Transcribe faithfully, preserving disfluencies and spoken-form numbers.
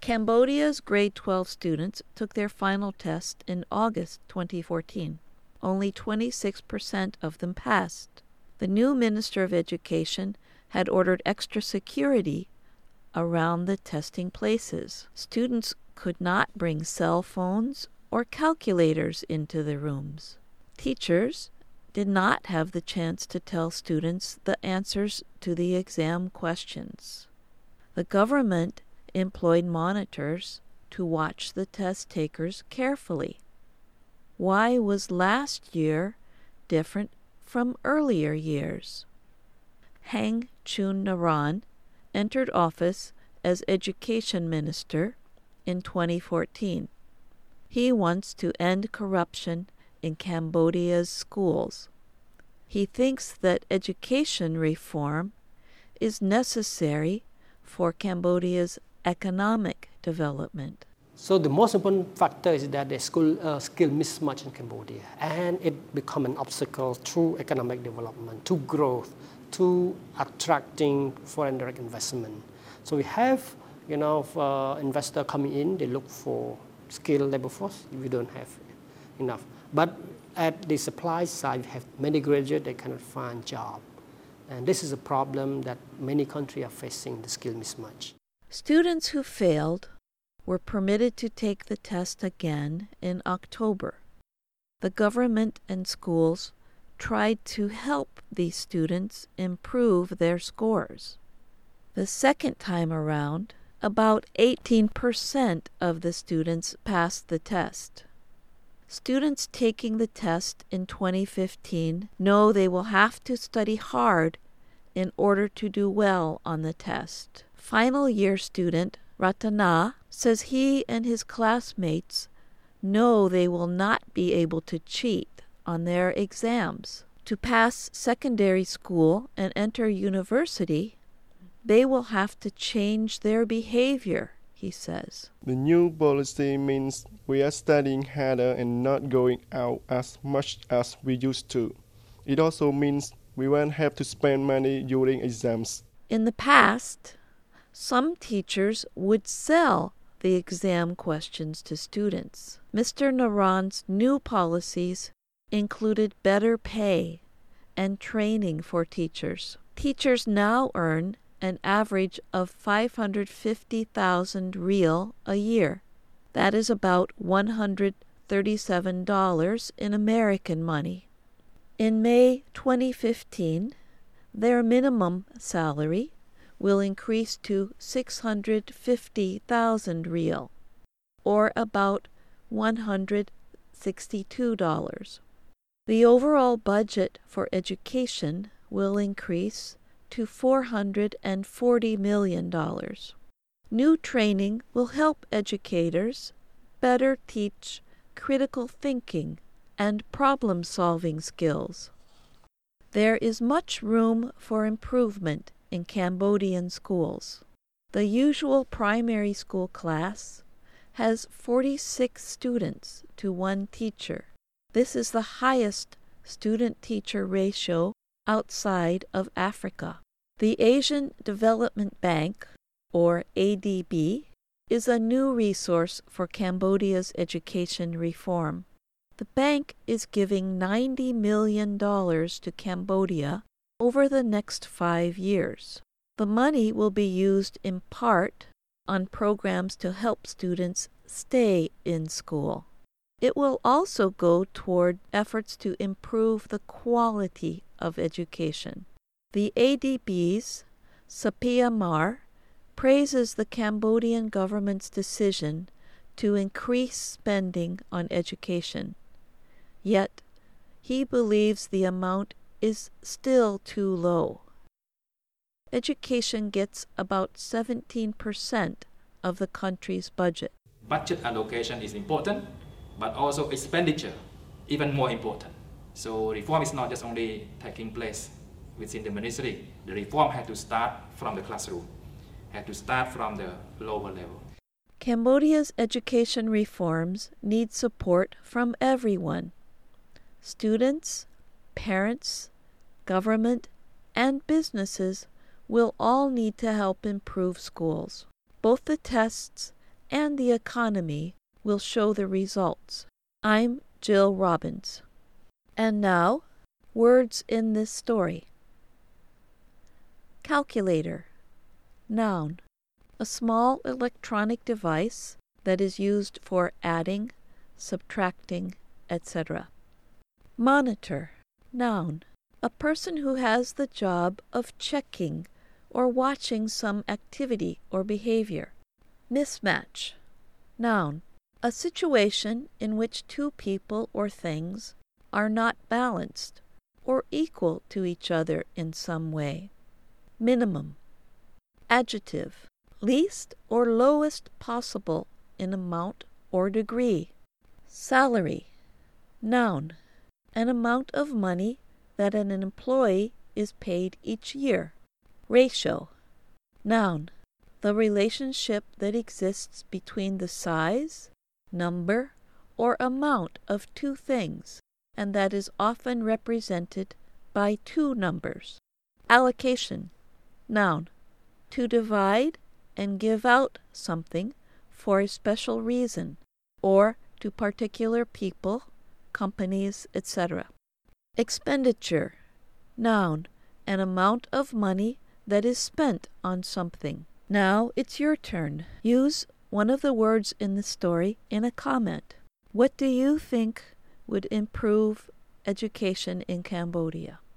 Cambodia's grade twelve students took their final test in August twenty fourteen. Only twenty-six percent of them passed. The new Minister of Education had ordered extra security around the testing places. Students could not bring cell phones or calculators into the rooms. Teachers did not have the chance to tell students the answers to the exam questions. The government employed monitors to watch the test takers carefully. Why was last year different from earlier years? Heng Chun Naran entered office as Education Minister in twenty fourteen. He wants to end corruption in Cambodia's schools. He thinks that education reform is necessary for Cambodia's economic development. So the most important factor is that the school uh, skill mismatch in Cambodia, and it become an obstacle to economic development, to growth, to attracting foreign direct investment. So we have, you know, uh, investor coming in, they look for skilled labor force. We don't have enough. But at the supply side, we have many graduates, they cannot find job. And this is a problem that many countries are facing, the skill mismatch. Students who failed were permitted to take the test again in October. The government and schools tried to help these students improve their scores. The second time around, about eighteen percent of the students passed the test. Students taking the test in twenty fifteen know they will have to study hard in order to do well on the test. Final year student Ratana says he and his classmates know they will not be able to cheat on their exams. To pass secondary school and enter university, they will have to change their behavior, he says. The new policy means we are studying harder and not going out as much as we used to. It also means we won't have to spend money during exams. In the past, some teachers would sell the exam questions to students. Mister Naran's new policies included better pay and training for teachers. Teachers now earn an average of five hundred fifty thousand riel a year. That is about one hundred thirty-seven dollars in American money. In May twenty fifteen, their minimum salary will increase to six hundred fifty thousand riel, or about one hundred sixty-two dollars. The overall budget for education will increase to four hundred forty million dollars. New training will help educators better teach critical thinking and problem-solving skills. There is much room for improvement in Cambodian schools. The usual primary school class has forty-six students to one teacher. This is the highest student-teacher ratio outside of Africa. The Asian Development Bank, or A D B, is a new resource for Cambodia's education reform. The bank is giving ninety million dollars to Cambodia over the next five years. The money will be used in part on programs to help students stay in school. It will also go toward efforts to improve the quality of education. The A D B's Sapia Mar praises the Cambodian government's decision to increase spending on education. Yet, he believes the amount is still too low. Education gets about seventeen percent of the country's budget. Budget allocation is important, but also expenditure even more important. So reform is not just only taking place within the ministry. The reform had to start from the classroom, had to start from the lower level. Cambodia's education reforms need support from everyone. Students, parents, government, and businesses will all need to help improve schools. Both the tests and the economy will show the results. I'm Jill Robbins. And now, words in this story. Calculator. Noun. A small electronic device that is used for adding, subtracting, et cetera. Monitor. Noun. A person who has the job of checking or watching some activity or behavior. Mismatch. Noun. A situation in which two people or things are not balanced or equal to each other in some way. Minimum. Adjective. Least or lowest possible in amount or degree. Salary. Noun. An amount of money that an employee is paid each year. Ratio. Noun. The relationship that exists between the size, number, or amount of two things, and that is often represented by two numbers. Allocation. Noun. To divide and give out something for a special reason, or to particular people, companies, et cetera. Expenditure. Noun. An amount of money that is spent on something. Now it's your turn. Use one of the words in the story in a comment. What do you think would improve education in Cambodia?